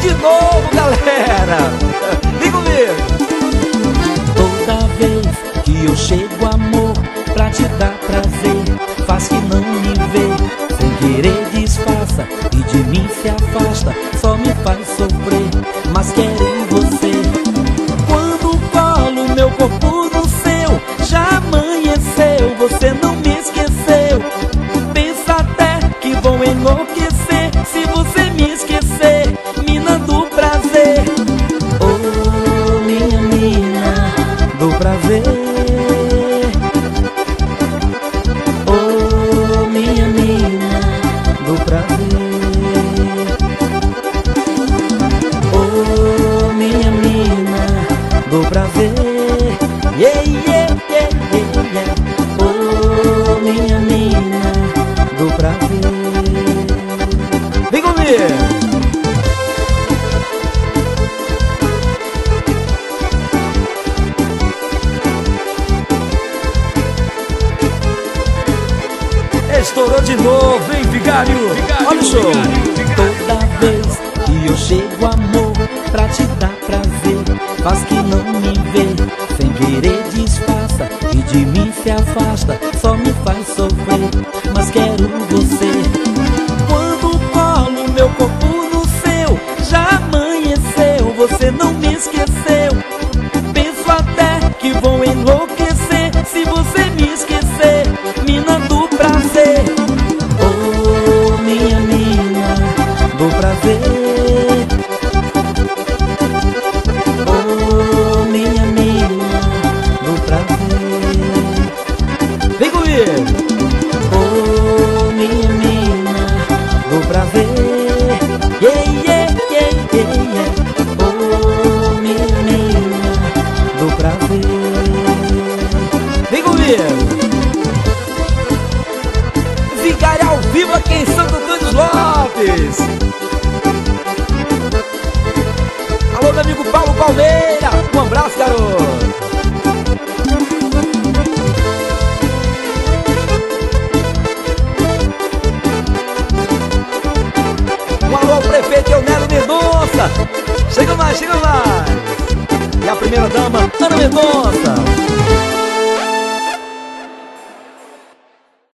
de novo, galera. Vem comigo. Toda vez que eu chego, amor, pra te dar prazer, faz que não me vê, sem querer disfarça e de mim se afasta, só me faz sofrer, mas quero você. Quando colo meu corpo no seu, já amanheceu, você não me esqueceu. Pensa até que vou enlouquecer se você me esquecer, mina do prazer. Oh, minha mina do prazer. Oh, minha mina do prazer. Oh, minha mina do prazer. Yeah, yeah, yeah, yeah, yeah. Oh, minha mina do prazer. Vem comigo. Estourou de novo, hein, Vigário? Olha o show. Toda vez que eu chego, amor, pra te dar prazer, faz que não me vê, sem querer disfarça e de mim se afasta, só me faz sofrer, mas quero você. Quando colo meu corpo no seu, já amanheceu, você não me esqueceu. Penso até que vou enlouquecer se você me esquecer, mina do prazer. Oh, minha mina do prazer. Oh, minha mina do prazer. Vem comigo. Oh, minha mina do prazer. Yeah, yeah, yeah, yeah, yeah. Oh, minha mina do prazer. Vem comigo. Vigário ao vivo aqui em Santo Antônio dos Lopes. Alô, meu amigo Paulo Palmeira. Um abraço, garoto. Um alô ao prefeito Eunélio Mendonça. Chega mais, chega mais. E a primeira dama, Ana Mendonça.